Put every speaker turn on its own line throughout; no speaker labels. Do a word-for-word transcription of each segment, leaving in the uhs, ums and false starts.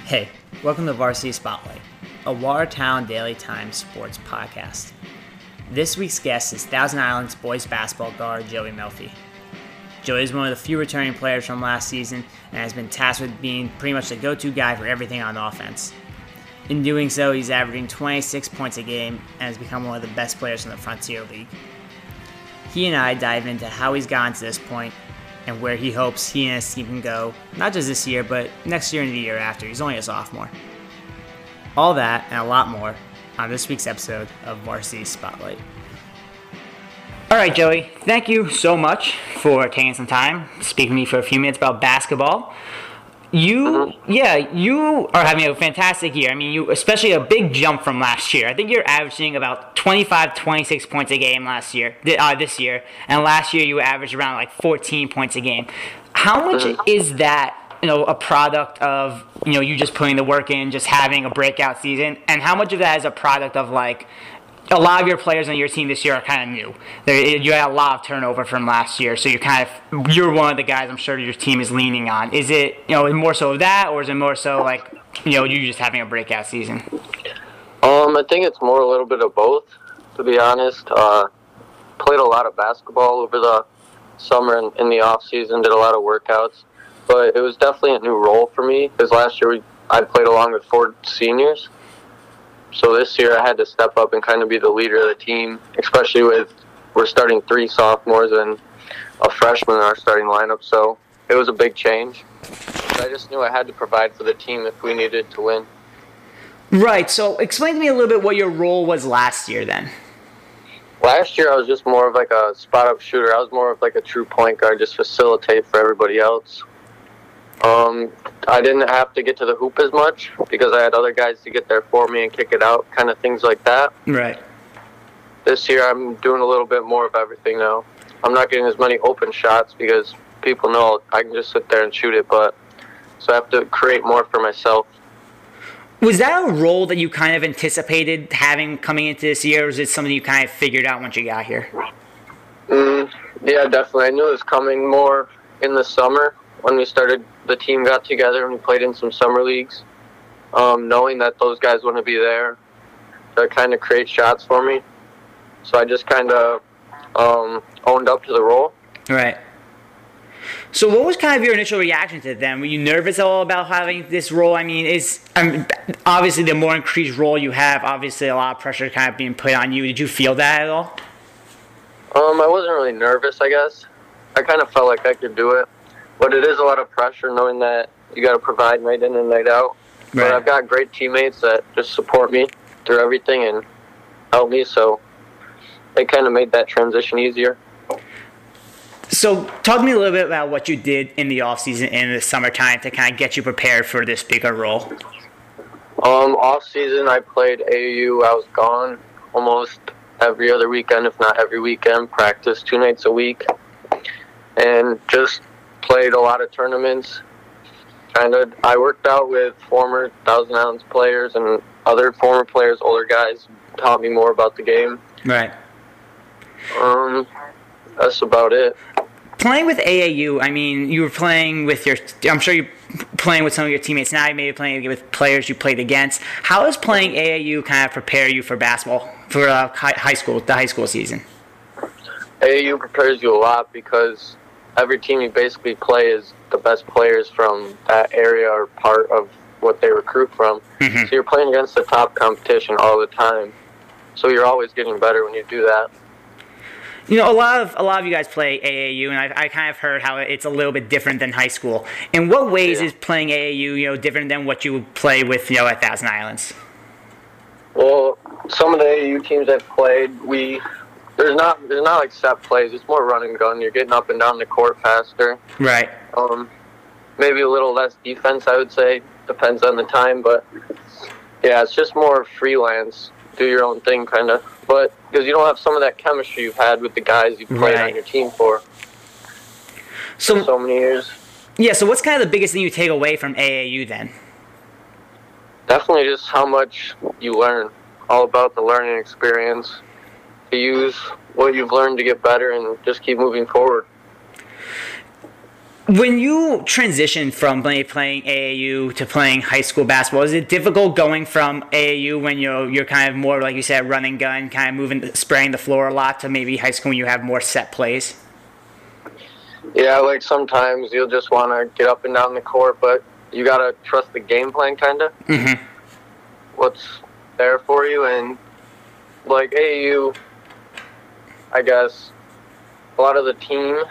Hey, welcome to Varsity Spotlight, a Watertown Daily Times sports podcast. This week's guest is Thousand Islands boys basketball guard Joey Melfi. Joey is one of the few returning players from last season and has been tasked with being pretty much the go-to guy for everything on offense. In doing so, he's averaging twenty-six points a game and has become one of the best players in the Frontier League. He and I dive into how he's gotten to this point and where he hopes he and his team can go, not just this year, but next year and the year after. He's only a sophomore. All that and a lot more on this week's episode of Varsity Spotlight. All right, Joey, thank you so much for taking some time to speak with me for a few minutes about basketball. You, mm-hmm. yeah, you are having a fantastic year. I mean, you, especially a big jump from last year. I think you're averaging about twenty-five, twenty-six points a game last year, uh, this year, and last year you averaged around like fourteen points a game. How much mm-hmm. is that, you know, a product of, you know, you just putting the work in, just having a breakout season, and how much of that is a product of like a lot of your players on your team this year are kind of new. They're, you had a lot of turnover from last year, so you're kind of you're one of the guys I'm sure your team is leaning on. Is it, you know, more so of that, or is it more so like, you know, you just having a breakout season?
Um, I think it's more a little bit of both, to be honest. Uh, played a lot of basketball over the summer and in the off season. Did a lot of workouts, but it was definitely a new role for me because last year we, I played along with four seniors. So this year I had to step up and kind of be the leader of the team, especially with we're starting three sophomores and a freshman in our starting lineup. So it was a big change. But I just knew I had to provide for the team if we needed to win.
Right. So explain to me a little bit what your role was last year then.
Last year I was just more of like a spot-up shooter. I was more of like a true point guard, just facilitate for everybody else. Um, I didn't have to get to the hoop as much because I had other guys to get there for me and kick it out, kind of things like that.
Right.
This year I'm doing a little bit more of everything now. I'm not getting as many open shots because people know I can just sit there and shoot it, but so I have to create more for myself.
Was that a role that you kind of anticipated having coming into this year, or was it something you kind of figured out once you got here?
Mm, yeah, definitely. I knew it was coming more in the summer when we started. The team got together and we played in some summer leagues, um, knowing that those guys wouldn't be there to kind of create shots for me. So I just kind of um, owned up to the role.
Right. So what was kind of your initial reaction to them? Were you nervous at all about having this role? I mean, is I mean, obviously the more increased role you have, obviously a lot of pressure kind of being put on you. Did you feel that at all?
Um, I wasn't really nervous, I guess. I kind of felt like I could do it. But it is a lot of pressure knowing that you got to provide night in and night out. Right. But I've got great teammates that just support me through everything and help me, so it kind of made that transition easier.
So talk to me a little bit about what you did in the off-season and in the summertime to kind of get you prepared for this bigger role.
Um, off-season, I played A A U. I was gone almost every other weekend, if not every weekend, practice two nights a week, and just played a lot of tournaments. Kind of, I worked out with former Thousand Islands players and other former players, older guys, taught me more about the game.
Right.
Um, that's about it.
Playing with A A U, I mean, you were playing with your, I'm sure you're playing with some of your teammates now, you may be playing with players you played against. How does playing A A U kind of prepare you for basketball, for uh, high school, the high school season?
A A U prepares you a lot because every team you basically play is the best players from that area or part of what they recruit from. Mm-hmm. So you're playing against the top competition all the time. So you're always getting better when you do that.
You know, a lot of a lot of you guys play A A U, and I, I kind of heard how it's a little bit different than high school. In what ways yeah. is playing A A U, you know, different than what you would play with, you know, at Thousand Islands?
Well, some of the A A U teams I've played, we There's not there's not like set plays. It's more run and gun. You're getting up and down the court faster.
Right.
Um, maybe a little less defense, I would say. Depends on the time, but yeah, it's just more freelance. Do your own thing, kind of. But because you don't have some of that chemistry you've had with the guys you've played right. on your team for,
so,
for so many years.
Yeah. So what's kind of the biggest thing you take away from A A U then?
Definitely just how much you learn. All about the learning experience. To use what you've learned to get better and just keep moving forward.
When you transitioned from play, playing A A U to playing high school basketball, is it difficult going from A A U when you're you're kind of more, like you said, running gun, kind of moving, spraying the floor a lot, to maybe high school when you have more set plays?
Yeah, like sometimes you'll just want to get up and down the court, but you got to trust the game plan, kind of.
Mm-hmm.
What's there for you. And, like, A A U, I guess, a lot of the team,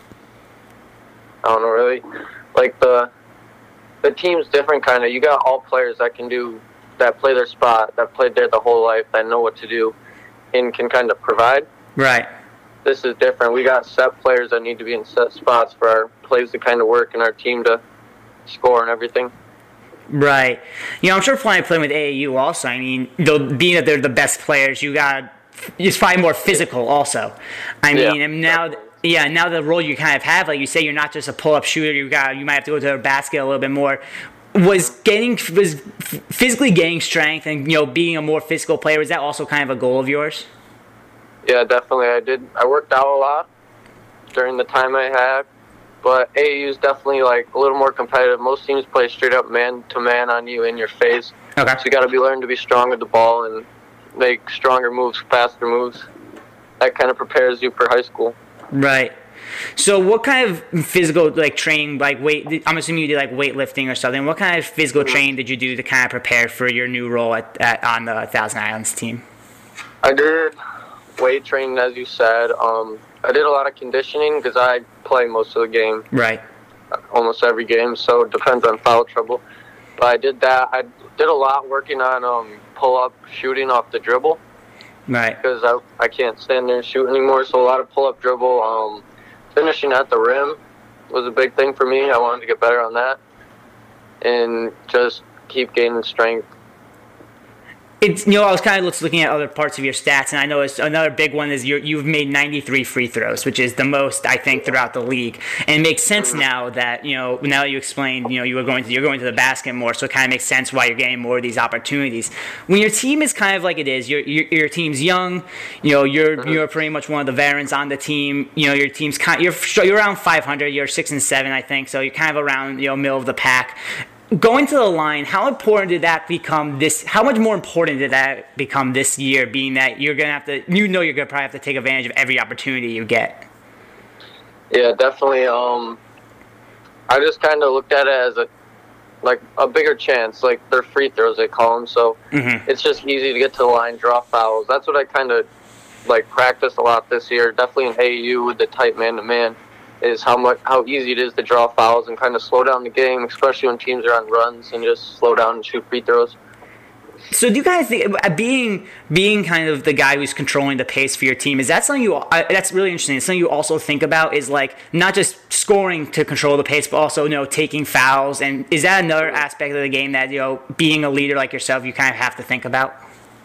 I don't know, really, like, the the team's different, kind of. You got all players that can do, that play their spot, that played there the whole life, that know what to do, and can kind of provide.
Right.
This is different. We got set players that need to be in set spots for our plays to kind of work and our team to score and everything.
Right. You know, I'm sure playing playing with A A U also, I mean, though being that they're the best players, you got it's probably more physical also. I mean,
Yeah,
and now
definitely.
yeah, now the role you kind of have, like you say, you're not just a pull-up shooter. You got you might have to go to the basket a little bit more. Was getting was physically gaining strength and, you know, being a more physical player, was that also kind of a goal of yours?
Yeah, definitely. I did. I worked out a lot during the time I had, but A A U is definitely like a little more competitive. Most teams play straight up man to man on you in your face.
Okay.
So you got to be learning to be strong with the ball and make stronger moves, faster moves. That kind of prepares you for high school.
Right. So what kind of physical, like, training, like weight, I'm assuming you did like weightlifting or something. What kind of physical training did you do to kind of prepare for your new role at, at on the Thousand Islands team?
I did weight training, as you said. Um, I did a lot of conditioning because I play most of the game,
Right.
almost every game, so it depends on foul trouble. But I did that. I did a lot working on um, pull-up shooting off the dribble
Right.
because I, I can't stand there and shoot anymore, so a lot of pull-up dribble. Um, finishing at the rim was a big thing for me. I wanted to get better on that and just keep gaining strength.
It's, you know, I was kind of just looking at other parts of your stats, and I know it's, another big one is you're, you've made ninety-three free throws, which is the most, I think, throughout the league. And it makes sense now that, you know, now that you explained, you know, you were going to you're going to the basket more, so it kind of makes sense why you're getting more of these opportunities. When your team is kind of like it is, your your, your team's young, you know, you're you're pretty much one of the veterans on the team. You know, your team's kind, you're you're around five hundred, you're six and seven, I think, so you're kind of around, you know, middle of the pack. Going to the line, how important did that become this? How much more important did that become this year? Being that you're gonna have to, you know, you're gonna probably have to take advantage of every opportunity you get.
Yeah, definitely. Um, I just kind of looked at it as a like a bigger chance. Like they're free throws, they call them. So
Mm-hmm.
it's just easy to get to the line, draw fouls. That's what I kind of like practiced a lot this year. Definitely in A A U with the tight man to man. Is how much how easy it is to draw fouls and kind of slow down the game, especially when teams are on runs, and just slow down and shoot free throws.
So do you guys think uh, being being kind of the guy who's controlling the pace for your team, is that something you uh, that's really interesting? It's something you also think about, is like not just scoring to control the pace, but also, you know, taking fouls, and is that another aspect of the game that, you know, being a leader like yourself, you kind of have to think about?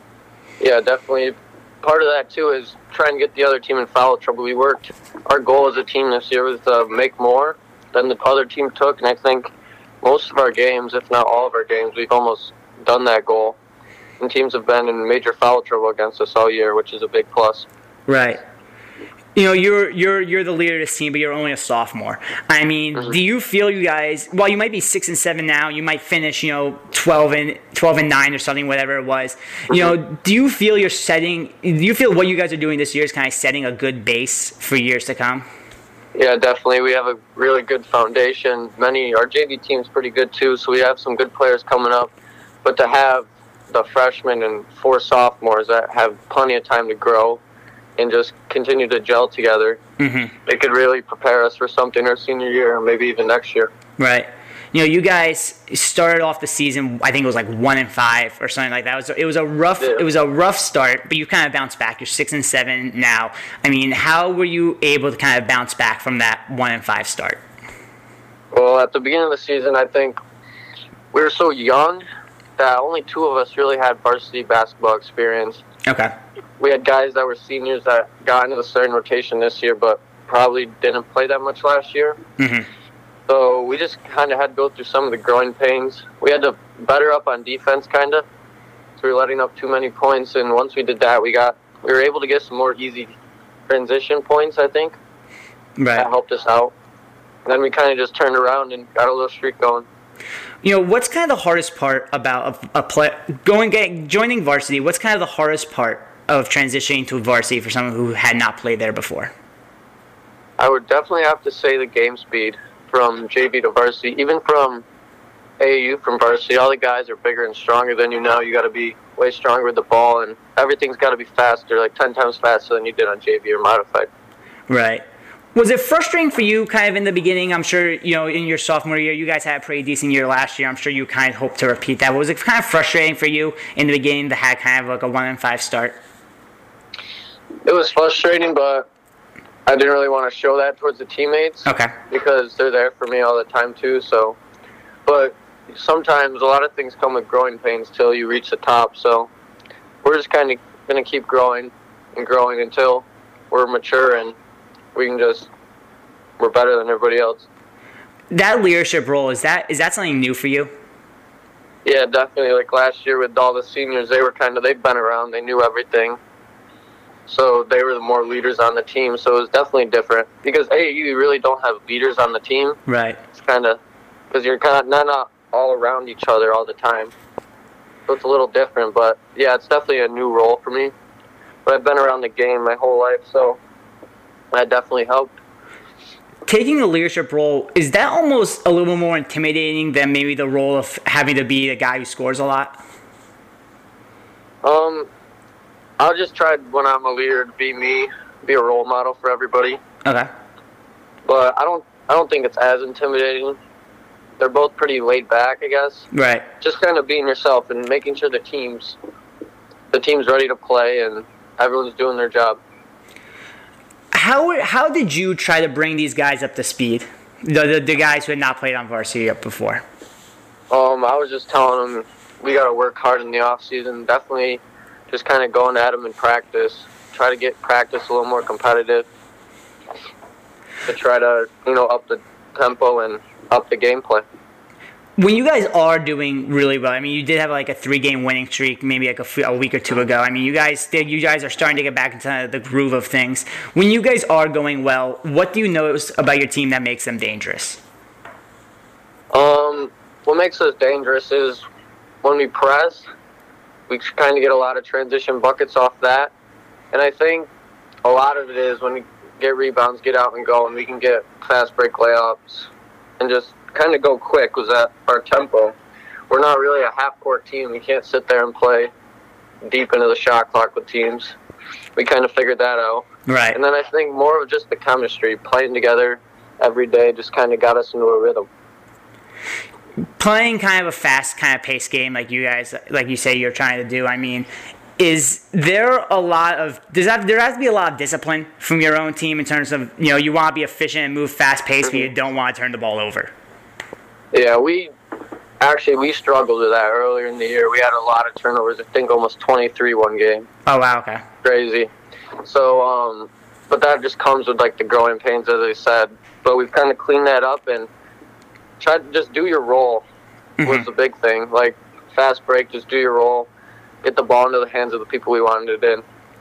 Yeah, definitely. Part of that too is trying to get the other team in foul trouble. We worked. Our goal as a team this year was to make more than the other team took, and I think most of our games, if not all of our games, we've almost done that goal. And teams have been in major foul trouble against us all year, which is a big plus.
Right. You know, you're you're you're the leader of this team, but you're only a sophomore. I mean,
Mm-hmm.
do you feel you guys? Well, you might be six and seven now. You might finish, you know, twelve and twelve and nine or something, whatever it was. You know, do you feel you're setting? Do you feel what you guys are doing this year is kind of setting a good base for years to come?
Yeah, definitely. We have a really good foundation. Many our J V team's pretty good too, so we have some good players coming up. But to have the freshmen and four sophomores that have plenty of time to grow and just continue to gel together,
Mm-hmm.
it could really prepare us for something our senior year or maybe even next year.
Right. You know, you guys started off the season, I think it was like one and five or something like that. It was, it was a rough,
Yeah.
it was a rough start, but you kind of bounced back. You're six and seven now. I mean, how were you able to kind of bounce back from that one and five start?
Well, at the beginning of the season, I think we were so young that only two of us really had varsity basketball experience.
Okay.
We had guys that were seniors that got into the starting rotation this year, but probably didn't play that much last year.
Mm-hmm.
So we just kind of had to go through some of the growing pains. We had to better up on defense, kind of. So we were letting up too many points, and once we did that, we got we were able to get some more easy transition points, I think.
Right.
That helped us out. And then we kind of just turned around and got a little streak going.
You know, what's kind of the hardest part about a, a play going getting, joining varsity? What's kind of the hardest part of transitioning to varsity for someone who had not played there before?
I would definitely have to say the game speed from J V to varsity. Even from A A U from varsity, all the guys are bigger and stronger than you now. You got to be way stronger with the ball, and everything's got to be faster, like ten times faster than you did on J V or modified.
Right. Was it frustrating for you kind of in the beginning? I'm sure, you know, in your sophomore year, you guys had a pretty decent year last year. I'm sure you kind of hope to repeat that. Was it kind of frustrating for you in the beginning to have kind of like a one and five start?
It was frustrating, but I didn't really want to show that towards the teammates.
Okay.
Because they're there for me all the time too. So, but sometimes a lot of things come with growing pains till you reach the top. So we're just kind of going to keep growing and growing until we're mature and we can just, we're better than everybody else.
That leadership role, is that is that something new for you?
Yeah, definitely. Like last year with all the seniors, they were kind of, they've been around, they knew everything. So they were the more leaders on the team. So it was definitely different. Because A A U, you really don't have leaders on the team.
Right.
It's kind of, because you're kind of not, not all around each other all the time. So it's a little different. But yeah, it's definitely a new role for me. But I've been around the game my whole life, so that definitely helped.
Taking the leadership role, is that almost a little more intimidating than maybe the role of having to be the guy who scores a lot?
Um, I'll just try when I'm a leader to be me, be a role model for everybody.
Okay.
But I don't, I don't think it's as intimidating. They're both pretty laid back, I guess.
Right.
Just kind of being yourself and making sure the team's, the team's ready to play and everyone's doing their job.
How how did you try to bring these guys up to speed? The, the the guys who had not played on varsity up before.
Um, I was just telling them we got to work hard in the off season. Definitely, just kind of going at them in practice. Try to get practice a little more competitive. To try to you know up the tempo and up the gameplay.
When you guys are doing really well, I mean, you did have like a three-game winning streak, maybe like a, f- a week or two ago. I mean, you guys did. You guys are starting to get back into the groove of things. When you guys are going well, what do you notice about your team that makes them dangerous?
Um, what makes us dangerous is when we press, we kind of get a lot of transition buckets off that, and I think a lot of it is when we get rebounds, get out and go, and we can get fast break layups, and just kind of go quick was at our tempo. We're not really a half-court team. We can't sit there and play deep into the shot clock with teams. We kind of figured that out.
Right.
And then I think more of just the chemistry, playing together every day just kind of got us into a rhythm.
Playing kind of a fast kind of pace game like you guys, like you say you're trying to do, I mean, is there a lot of, does that, there has to be a lot of discipline from your own team in terms of, you know, you want to be efficient and move fast-paced, mm-hmm. but you don't want to turn the ball over?
Yeah, we actually we struggled with that earlier in the year. We had a lot of turnovers. I think almost twenty-three one game.
Oh wow, okay.
Crazy. So, um, but that just comes with like the growing pains, as I said. But we've kind of cleaned that up and tried to just do your role. Mm-hmm. Was the big thing. Like fast break, just do your role, get the ball into the hands of the people we wanted it in.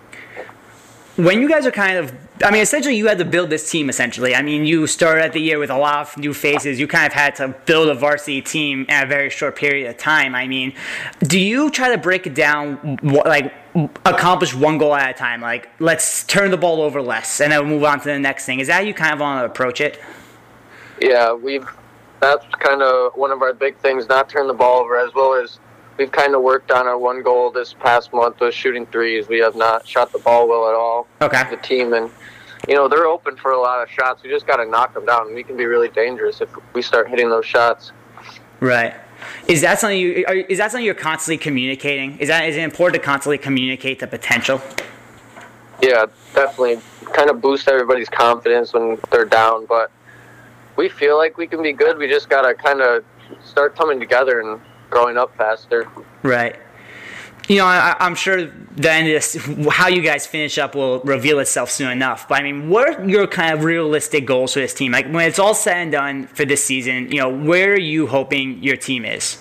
When you guys are kind of, I mean, essentially you had to build this team, essentially. I mean, you started at the year with a lot of new faces. You kind of had to build a varsity team in a very short period of time. I mean, do you try to break it down, like, accomplish one goal at a time? Like, let's turn the ball over less, and then we'll move on to the next thing. Is that how you kind of want to approach it?
Yeah, we've, that's kind of one of our big things, not turn the ball over, as well as we've kind of worked on our one goal this past month was shooting threes. We have not shot the ball well at all.
Okay.
The team, and you know they're open for a lot of shots. We just got to knock them down. We can be really dangerous if we start hitting those shots.
Right. Is that something you? Are, is that something you're constantly communicating? Is that is it important to constantly communicate the potential?
Yeah, definitely. Kind of boost everybody's confidence when they're down, but we feel like we can be good. We just got to kind of start coming together and growing up faster.
Right. You know, I, I'm sure then this, how you guys finish up will reveal itself soon enough. But, I mean, what are your kind of realistic goals for this team? Like, when it's all said and done for this season, you know, where are you hoping your team is?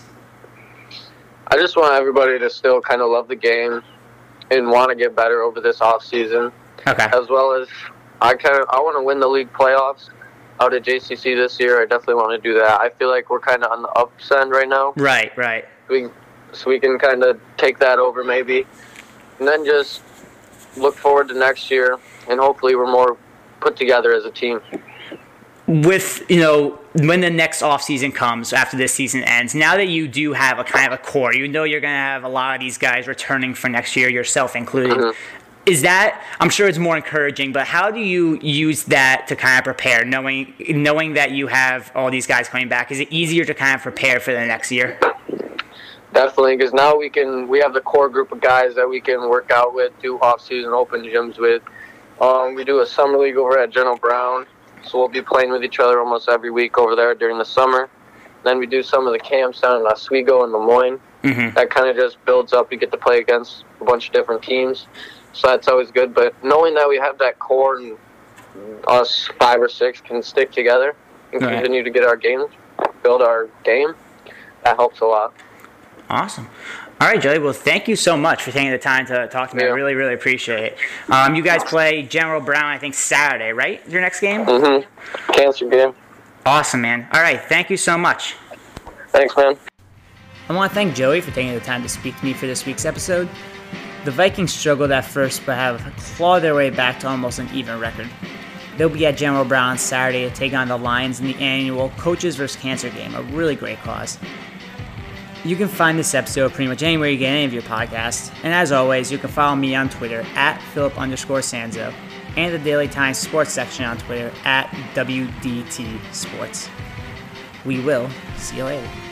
I just want everybody to still kind of love the game and want to get better over this off season.
Okay.
As well as I kind of I want to win the league playoffs out at J C C this year, I definitely want to do that. I feel like we're kind of on the upsend right now.
Right, right.
We, so we can kind of take that over maybe. And then just look forward to next year, and hopefully we're more put together as a team.
With, you know, when the next offseason comes after this season ends, now that you do have a kind of a core, you know you're going to have a lot of these guys returning for next year, yourself included. Mm-hmm. Is that, I'm sure it's more encouraging, but how do you use that to kind of prepare, knowing knowing that you have all these guys coming back? Is it easier to kind of prepare for the next year?
Definitely, because now we can, we have the core group of guys that we can work out with, do off-season open gyms with. Um, we do a summer league over at General Brown. So we'll be playing with each other almost every week over there during the summer. Then we do some of the camps down in Oswego and Lemoyne. Mm-hmm. That kind of just builds up. You get to play against a bunch of different teams. So that's always good. But knowing that we have that core and us five or six can stick together and right. continue to get our games, build our game, that helps a lot.
Awesome. All right, Joey. Well, thank you so much for taking the time to talk to me. Yeah. I really, really appreciate it. Um, you guys play General Brown, I think, Saturday, right? Your next game?
Mm-hmm. Cancer game.
Awesome, man. All right. Thank you so much.
Thanks, man.
I want to thank Joey for taking the time to speak to me for this week's episode. The Vikings struggled at first, but have clawed their way back to almost an even record. They'll be at General Brown Saturday to take on the Lions in the annual Coaches versus Cancer game, a really great cause. You can find this episode pretty much anywhere you get any of your podcasts. And as always, you can follow me on Twitter at Philip underscore Sanzo and the Daily Times Sports section on Twitter at W D T Sports. We will see you later.